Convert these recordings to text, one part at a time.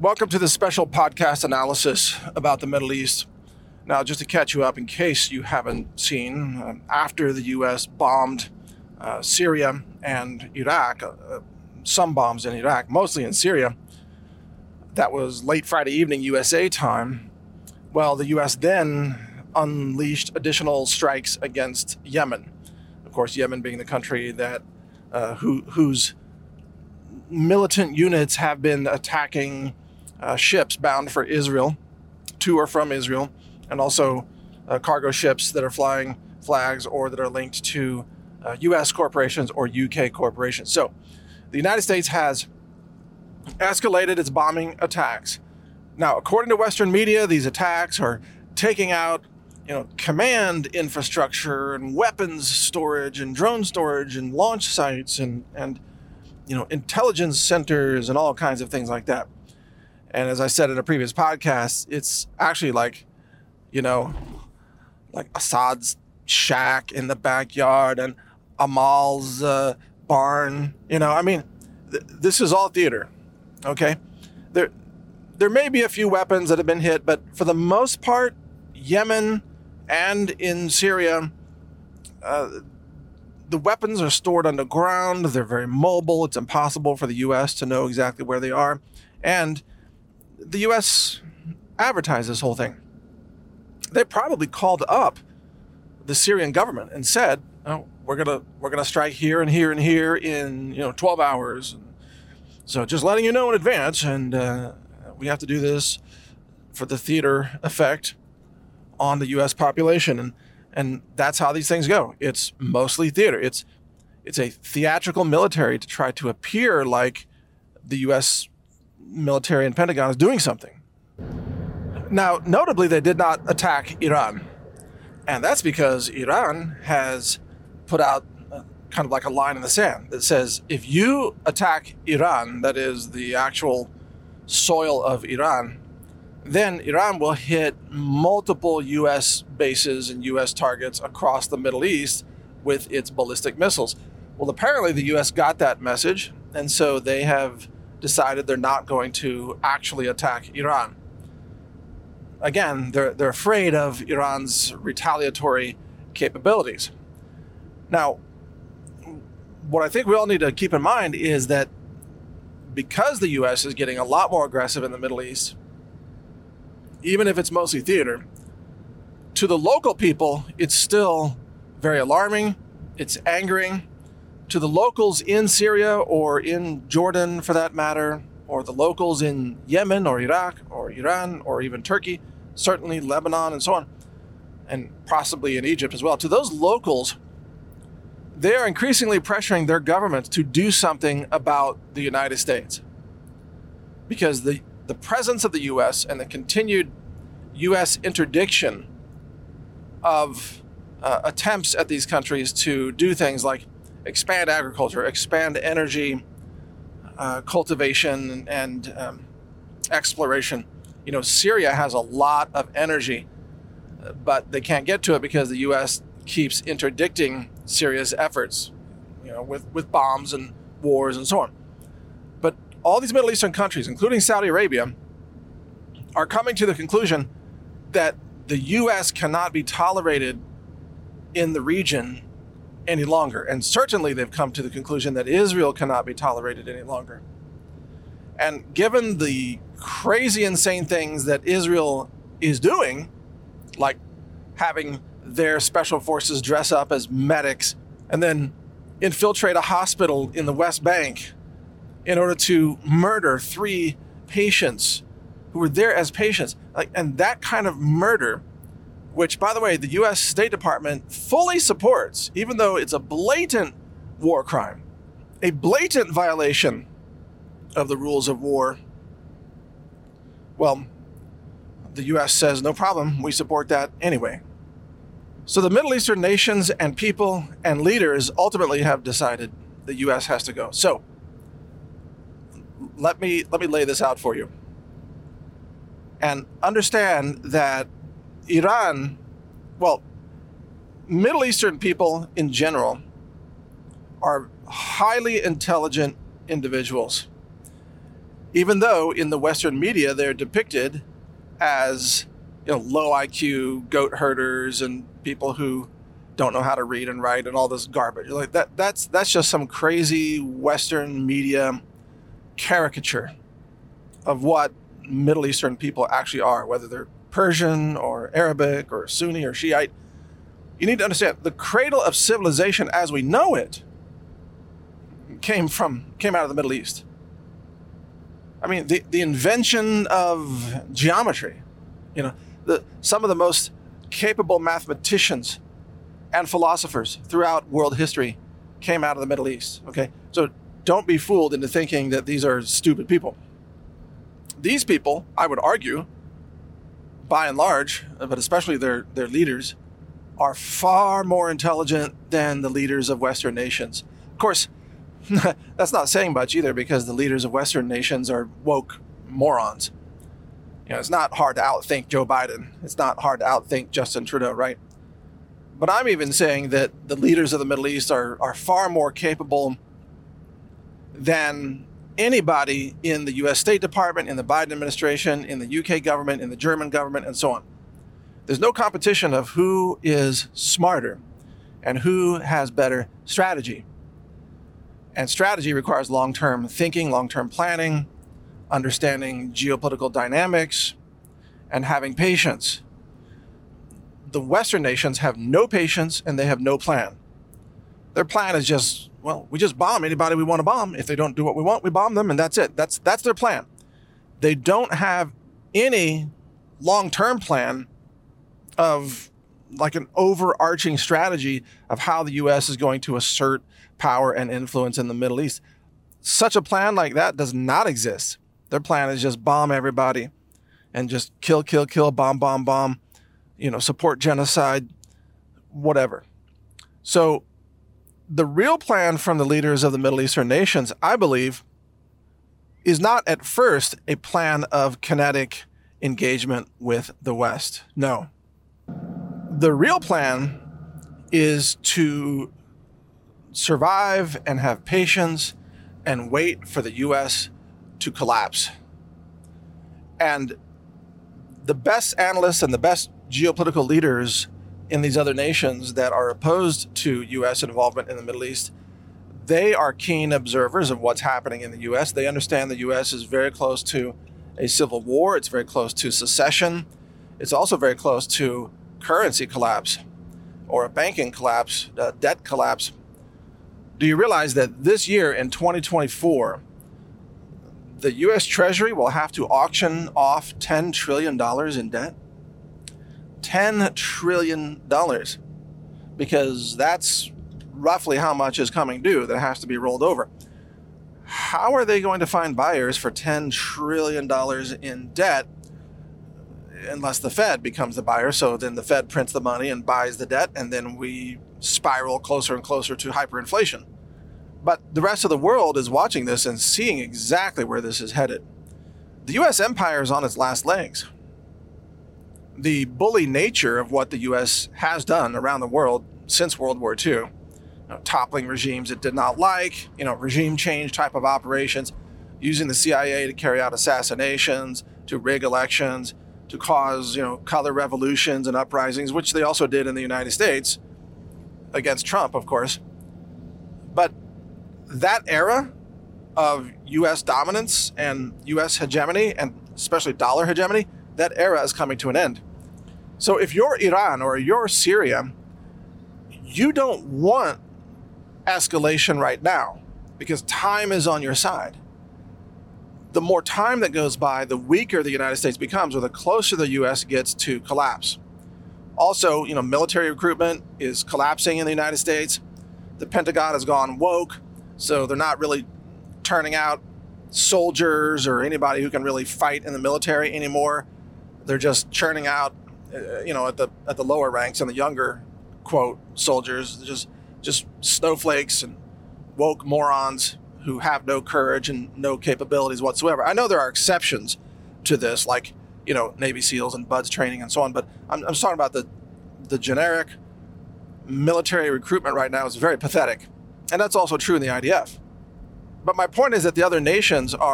Welcome to this special podcast analysis about the Middle East. Now, just to catch you up in case you haven't seen, after the U.S. bombed Syria and Iraq, some bombs in Iraq, mostly in Syria, that was late Friday evening USA time. Well, the U.S. then unleashed additional strikes against Yemen. Of course, Yemen being the country that whose militant units have been attacking ships bound for Israel, to or from Israel, and also cargo ships that are flying flags or that are linked to U.S. corporations or UK corporations. So the United States has escalated its bombing attacks. Now, according to Western media, these attacks are taking out command infrastructure and weapons storage and drone storage and launch sites and intelligence centers and all kinds of things like that. And as I said in a previous podcast, it's actually like Assad's shack in the backyard and Amal's barn. This is all theater, okay? There may be a few weapons that have been hit, but for the most part, Yemen and in Syria, the weapons are stored underground. They're very mobile. It's impossible for the U.S. to know exactly where they are. And the U.S. advertised this whole thing. They probably called up the Syrian government and said, "Oh, we're gonna strike here and here and here in 12 hours. So just letting you know in advance, and we have to do this for the theater effect on the U.S. population." And that's how these things go. It's mostly theater. It's a theatrical military to try to appear like the U.S. military and Pentagon is doing something. Now, notably, they did not attack Iran. And that's because Iran has put out kind of like a line in the sand that says, if you attack Iran, that is the actual soil of Iran, then Iran will hit multiple U.S. bases and U.S. targets across the Middle East with its ballistic missiles. Well, apparently the U.S. got that message, and so they have decided they're not going to actually attack Iran. Again, they're afraid of Iran's retaliatory capabilities. Now, what I think we all need to keep in mind is that because the U.S. is getting a lot more aggressive in the Middle East, even if it's mostly theater, to the local people, it's still very alarming. It's angering. To the locals in Syria or in Jordan, for that matter, or the locals in Yemen or Iraq or Iran or even Turkey, certainly Lebanon and so on, and possibly in Egypt as well, to those locals, they are increasingly pressuring their governments to do something about the United States. Because the presence of the U.S. and the continued U.S. interdiction of attempts at these countries to do things like expand agriculture, expand energy cultivation and exploration. Syria has a lot of energy, but they can't get to it because the U.S. keeps interdicting Syria's efforts, with bombs and wars and so on. But all these Middle Eastern countries, including Saudi Arabia, are coming to the conclusion that the U.S. cannot be tolerated in the region any longer. And certainly they've come to the conclusion that Israel cannot be tolerated any longer. And given the crazy, insane things that Israel is doing, like having their special forces dress up as medics and then infiltrate a hospital in the West Bank in order to murder 3 patients who were there as patients, and that kind of murder, which, by the way, the U.S. State Department fully supports, even though it's a blatant war crime, a blatant violation of the rules of war. Well, the U.S. says, no problem, we support that anyway. So the Middle Eastern nations and people and leaders ultimately have decided the U.S. has to go. So let me lay this out for you. And understand that Iran, Middle Eastern people in general are highly intelligent individuals. even though in the Western media they're depicted as low IQ goat herders and people who don't know how to read and write and all this garbage. Like that's just some crazy Western media caricature of what Middle Eastern people actually are, whether they're Persian or Arabic or Sunni or Shiite. You need to understand the cradle of civilization as we know it came out of the Middle East. I mean, the invention of geometry, some of the most capable mathematicians and philosophers throughout world history came out of the Middle East. Okay, so don't be fooled into thinking that these are stupid people. These people, I would argue, by and large, but especially their leaders, are far more intelligent than the leaders of Western nations. Of course, that's not saying much either, because the leaders of Western nations are woke morons. It's not hard to outthink Joe Biden. It's not hard to outthink Justin Trudeau, right? But I'm even saying that the leaders of the Middle East are far more capable than anybody in the U.S. State Department, in the Biden administration, in the UK government, in the German government, and so on. There's no competition of who is smarter and who has better strategy. And strategy requires long-term thinking, long-term planning, understanding geopolitical dynamics, and having patience. The Western nations have no patience and they have no plan. Their plan is just, we just bomb anybody we want to bomb. If they don't do what we want, we bomb them, and that's it. That's their plan. They don't have any long-term plan of like an overarching strategy of how the U.S. is going to assert power and influence in the Middle East. Such a plan like that does not exist. Their plan is just bomb everybody and just kill, bomb, support genocide, whatever. So the real plan from the leaders of the Middle Eastern nations, I believe, is not at first a plan of kinetic engagement with the West. No. The real plan is to survive and have patience and wait for the U.S. to collapse. And the best analysts and the best geopolitical leaders in these other nations that are opposed to U.S. involvement in the Middle East, they are keen observers of what's happening in the U.S. They understand the U.S. is very close to a civil war. It's very close to secession. It's also very close to currency collapse or a banking collapse, debt collapse. Do you realize that this year in 2024, the U.S. Treasury will have to auction off $10 trillion in debt? $10 trillion, because that's roughly how much is coming due that has to be rolled over. How are they going to find buyers for $10 trillion in debt unless the Fed becomes the buyer? So then the Fed prints the money and buys the debt, and then we spiral closer and closer to hyperinflation. But the rest of the world is watching this and seeing exactly where this is headed. The U.S. empire is on its last legs. The bully nature of what the U.S. has done around the world since World War II, toppling regimes it did not like, regime change type of operations, using the CIA to carry out assassinations, to rig elections, to cause, color revolutions and uprisings, which they also did in the United States against Trump, of course. But that era of U.S. dominance and U.S. hegemony, and especially dollar hegemony, that era is coming to an end. So if you're Iran or you're Syria, you don't want escalation right now because time is on your side. The more time that goes by, the weaker the United States becomes, or the closer the U.S. gets to collapse. Also, military recruitment is collapsing in the United States. The Pentagon has gone woke, so they're not really turning out soldiers or anybody who can really fight in the military anymore. They're just churning out, at the lower ranks and the younger, quote, soldiers, just snowflakes and woke morons who have no courage and no capabilities whatsoever. I know there are exceptions to this, like, Navy SEALs and BUDS training and so on, but I'm talking about the generic military recruitment right now is very pathetic. And that's also true in the IDF. But my point is that the other nations are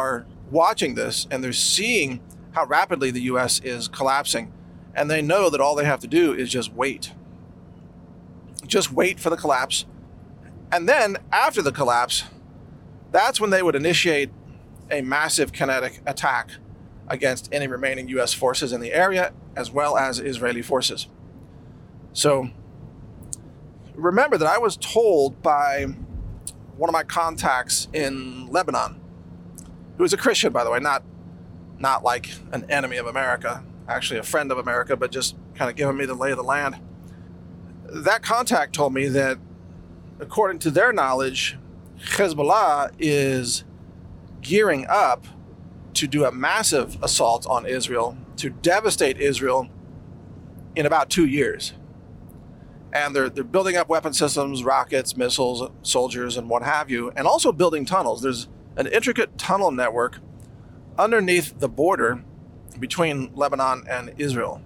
watching this, and they're seeing how rapidly the U.S. is collapsing, and they know that all they have to do is just wait. Just wait for the collapse. And then after the collapse, that's when they would initiate a massive kinetic attack against any remaining U.S. forces in the area, as well as Israeli forces. So remember that I was told by one of my contacts in Lebanon, who is a Christian, by the way, not like an enemy of America, actually a friend of America, but just kind of giving me the lay of the land. That contact told me that, according to their knowledge, Hezbollah is gearing up to do a massive assault on Israel, to devastate Israel in about 2 years. And they're building up weapon systems, rockets, missiles, soldiers, and what have you, and also building tunnels. There's an intricate tunnel network underneath the border between Lebanon and Israel.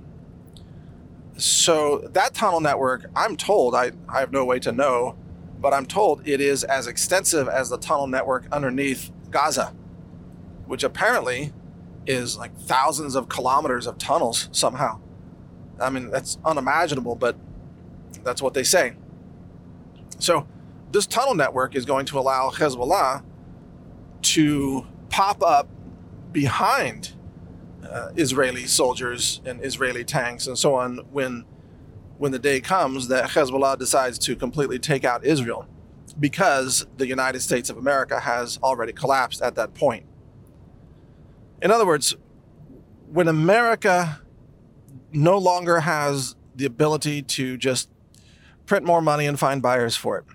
So that tunnel network, I'm told, I have no way to know, but I'm told it is as extensive as the tunnel network underneath Gaza, which apparently is like thousands of kilometers of tunnels somehow. I mean, that's unimaginable, but that's what they say. So this tunnel network is going to allow Hezbollah to pop up behind Israeli soldiers and Israeli tanks and so on when the day comes that Hezbollah decides to completely take out Israel, because the United States of America has already collapsed at that point. In other words, when America no longer has the ability to just print more money and find buyers for it,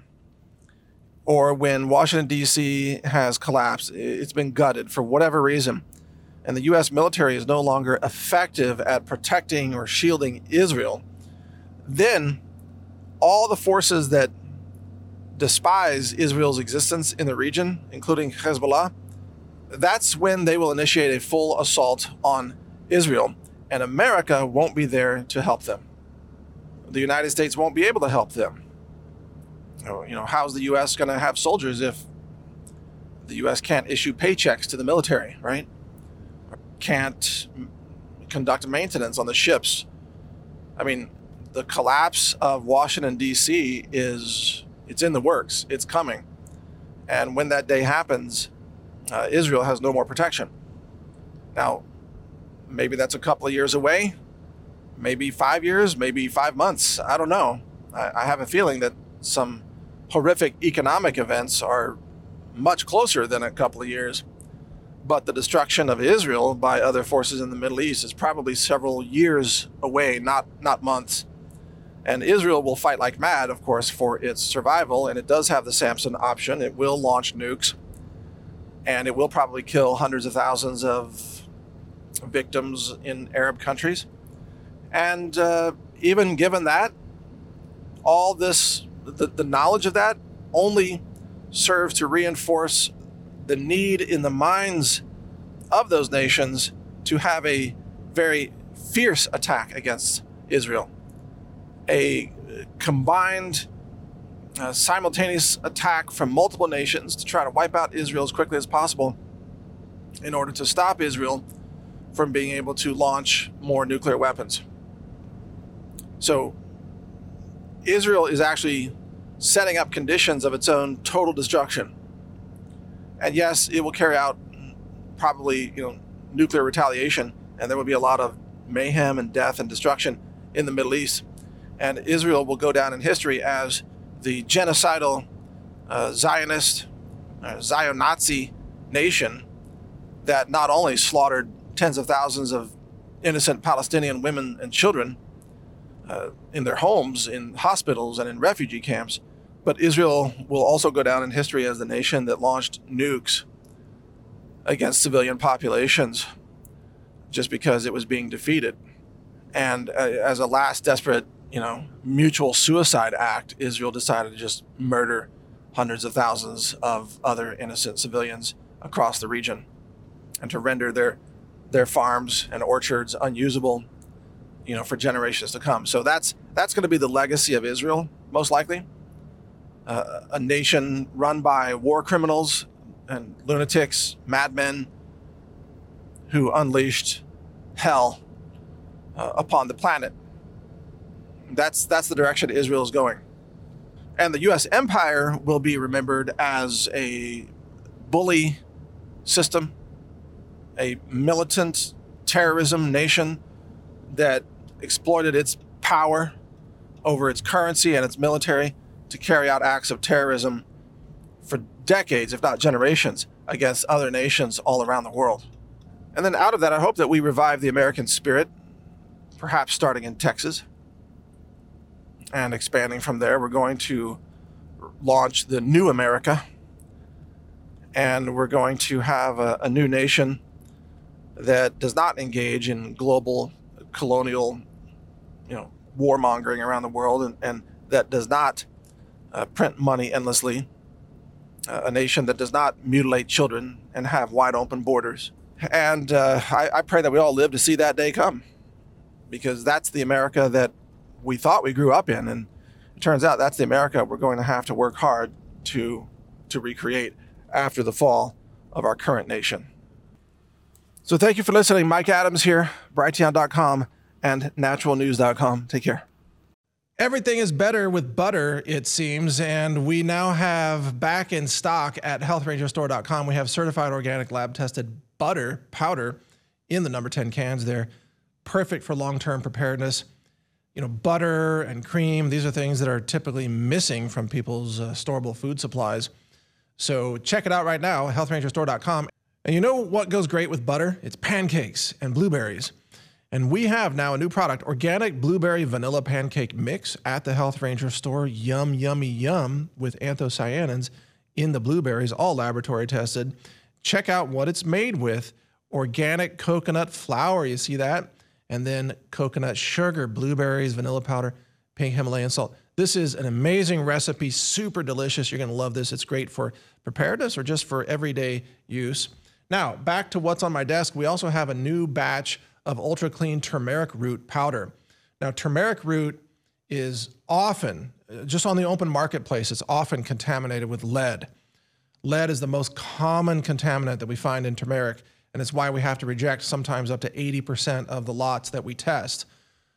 or when Washington, D.C. has collapsed, it's been gutted for whatever reason, and the U.S. military is no longer effective at protecting or shielding Israel, then all the forces that despise Israel's existence in the region, including Hezbollah, that's when they will initiate a full assault on Israel, and America won't be there to help them. The United States won't be able to help them. You know, how's the U.S. going to have soldiers if the U.S. can't issue paychecks to the military, right? Or can't conduct maintenance on the ships? I mean, the collapse of Washington, D.C. it's in the works. It's coming. And when that day happens, Israel has no more protection. Now, maybe that's a couple of years away, maybe 5 years, maybe 5 months. I don't know. I have a feeling that some horrific economic events are much closer than a couple of years. But the destruction of Israel by other forces in the Middle East is probably several years away, not months. And Israel will fight like mad, of course, for its survival. And it does have the Samson option. It will launch nukes. And it will probably kill hundreds of thousands of victims in Arab countries. And even given that, all this, the knowledge of that only serves to reinforce the need in the minds of those nations to have a very fierce attack against Israel. A combined, simultaneous attack from multiple nations to try to wipe out Israel as quickly as possible in order to stop Israel from being able to launch more nuclear weapons. So Israel is actually setting up conditions of its own total destruction. And yes, it will carry out probably, nuclear retaliation, and there will be a lot of mayhem and death and destruction in the Middle East. And Israel will go down in history as the genocidal Zionist, Zio-Nazi nation that not only slaughtered tens of thousands of innocent Palestinian women and children in their homes, in hospitals, and in refugee camps, but Israel will also go down in history as the nation that launched nukes against civilian populations just because it was being defeated. And as a last desperate, mutual suicide act, Israel decided to just murder hundreds of thousands of other innocent civilians across the region and to render their farms and orchards unusable, for generations to come. So that's going to be the legacy of Israel, most likely. A nation run by war criminals and lunatics, madmen, who unleashed hell upon the planet. That's the direction Israel is going. And the U.S. empire will be remembered as a bully system, a militant terrorism nation that exploited its power over its currency and its military to carry out acts of terrorism for decades, if not generations, against other nations all around the world. And then out of that, I hope that we revive the American spirit, perhaps starting in Texas and expanding from there. We're going to launch the new America, and we're going to have a new nation that does not engage in global colonial, warmongering around the world, and that does not print money endlessly. A nation that does not mutilate children and have wide open borders. And I pray that we all live to see that day come, because that's the America that we thought we grew up in. And it turns out that's the America we're going to have to work hard to recreate after the fall of our current nation. So thank you for listening. Mike Adams here, Brighteon.com and naturalnews.com. Take care. Everything is better with butter, it seems, and we now have back in stock at healthrangerstore.com. We have certified organic lab-tested butter powder in the number 10 cans. They're perfect for long-term preparedness. Butter and cream, these are things that are typically missing from people's storable food supplies. So check it out right now, healthrangerstore.com. And you know what goes great with butter? It's pancakes and blueberries. And we have now a new product, organic blueberry vanilla pancake mix at the Health Ranger store. Yum, yummy, yum, with anthocyanins in the blueberries, all laboratory tested. Check out what it's made with. Organic coconut flour, you see that? And then coconut sugar, blueberries, vanilla powder, pink Himalayan salt. This is an amazing recipe, super delicious. You're gonna love this. It's great for preparedness or just for everyday use. Now, back to what's on my desk. We also have a new batch of ultra clean turmeric root powder. Now, turmeric root is often, just on the open marketplace, it's often contaminated with lead. Lead is the most common contaminant that we find in turmeric, and it's why we have to reject sometimes up to 80% of the lots that we test.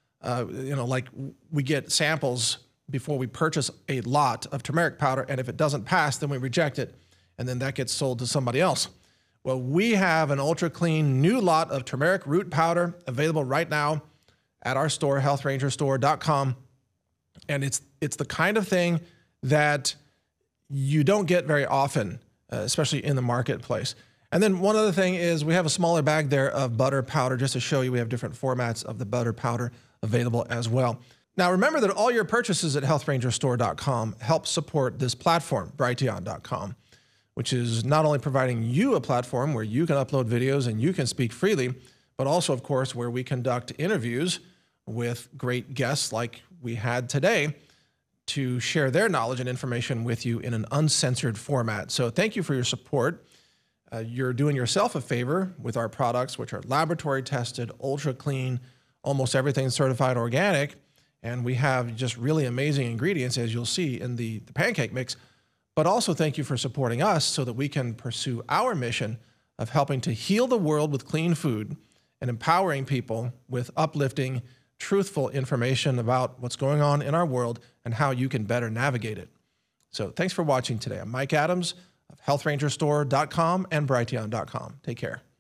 Like we get samples before we purchase a lot of turmeric powder, and if it doesn't pass, then we reject it, and then that gets sold to somebody else. Well, we have an ultra clean new lot of turmeric root powder available right now at our store, healthrangerstore.com. And it's the kind of thing that you don't get very often, especially in the marketplace. And then one other thing is we have a smaller bag there of butter powder, just to show you we have different formats of the butter powder available as well. Now, remember that all your purchases at healthrangerstore.com help support this platform, Brighteon.com, which is not only providing you a platform where you can upload videos and you can speak freely, but also, of course, where we conduct interviews with great guests like we had today to share their knowledge and information with you in an uncensored format. So thank you for your support. You're doing yourself a favor with our products, which are laboratory tested, ultra clean, almost everything certified organic. And we have just really amazing ingredients, as you'll see in the pancake mix. But also thank you for supporting us so that we can pursue our mission of helping to heal the world with clean food and empowering people with uplifting, truthful information about what's going on in our world and how you can better navigate it. So thanks for watching today. I'm Mike Adams of healthrangerstore.com and Brighteon.com. Take care.